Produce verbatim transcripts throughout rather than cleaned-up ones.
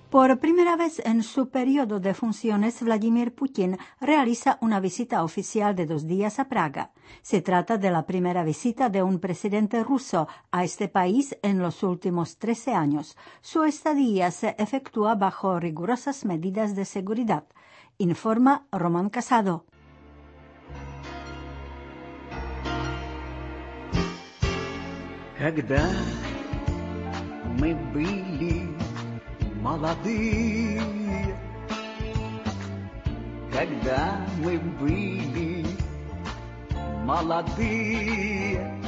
Por primera vez en su periodo de funciones, Vladimir Putin realiza una visita oficial de dos días a Praga. Se trata de la primera visita de un presidente ruso a este país en los últimos trece años. Su estadía se efectúa bajo rigurosas medidas de seguridad, informa Román Casado. Когда мы были молодые, когда мы были молодые.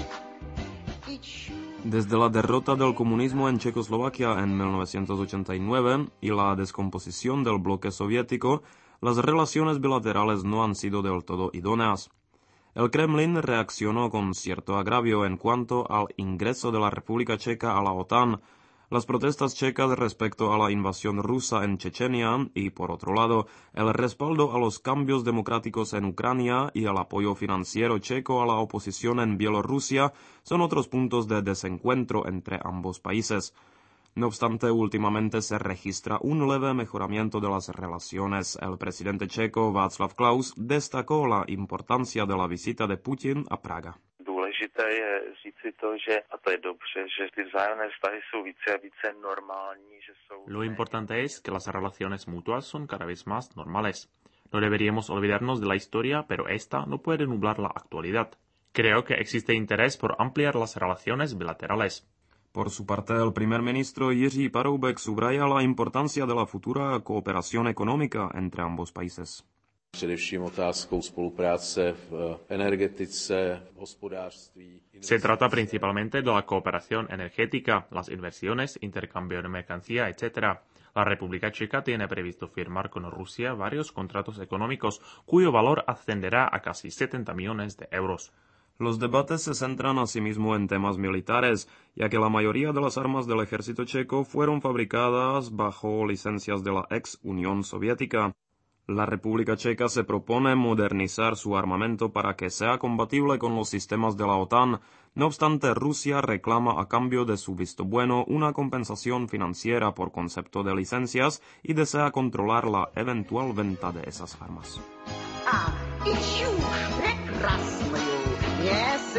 Desde la derrota del comunismo en Checoslovaquia en mil novecientos ochenta y nueve y la descomposición del bloque soviético, las relaciones bilaterales no han sido del todo idóneas. El Kremlin reaccionó con cierto agravio en cuanto al ingreso de la República Checa a la OTAN, las protestas checas respecto a la invasión rusa en Chechenia y, por otro lado, el respaldo a los cambios democráticos en Ucrania y el apoyo financiero checo a la oposición en Bielorrusia son otros puntos de desencuentro entre ambos países. No obstante, últimamente se registra un leve mejoramiento de las relaciones. El presidente checo Václav Klaus destacó la importancia de la visita de Putin a Praga. Důležité je říci to, že, a to je dobře, že ty vzájemné vztahy jsou více a více normální, že jsou... Lo importante es que las relaciones mutuas son cada vez más normales. No deberíamos olvidarnos de la historia, pero esta no puede nublar la actualidad. Creo que existe interés por ampliar las relaciones bilaterales. Por su parte, el primer ministro Jiří Paroubek subraya la importancia de la futura cooperación económica entre ambos países. Především otázkou spolupráce v energetice, v hospodářství. Se trata principalmente de la cooperación energética, las inversiones, intercambio de mercancía, etcétera. La República Checa tiene previsto firmar con Rusia varios contratos económicos cuyo valor ascenderá a casi setenta millones de euros. Los debates se centran asimismo en temas militares, ya que la mayoría de las armas del ejército checo fueron fabricadas bajo licencias de la ex Unión Soviética. La República Checa se propone modernizar su armamento para que sea compatible con los sistemas de la OTAN. No obstante, Rusia reclama a cambio de su visto bueno una compensación financiera por concepto de licencias y desea controlar la eventual venta de esas armas. Ah,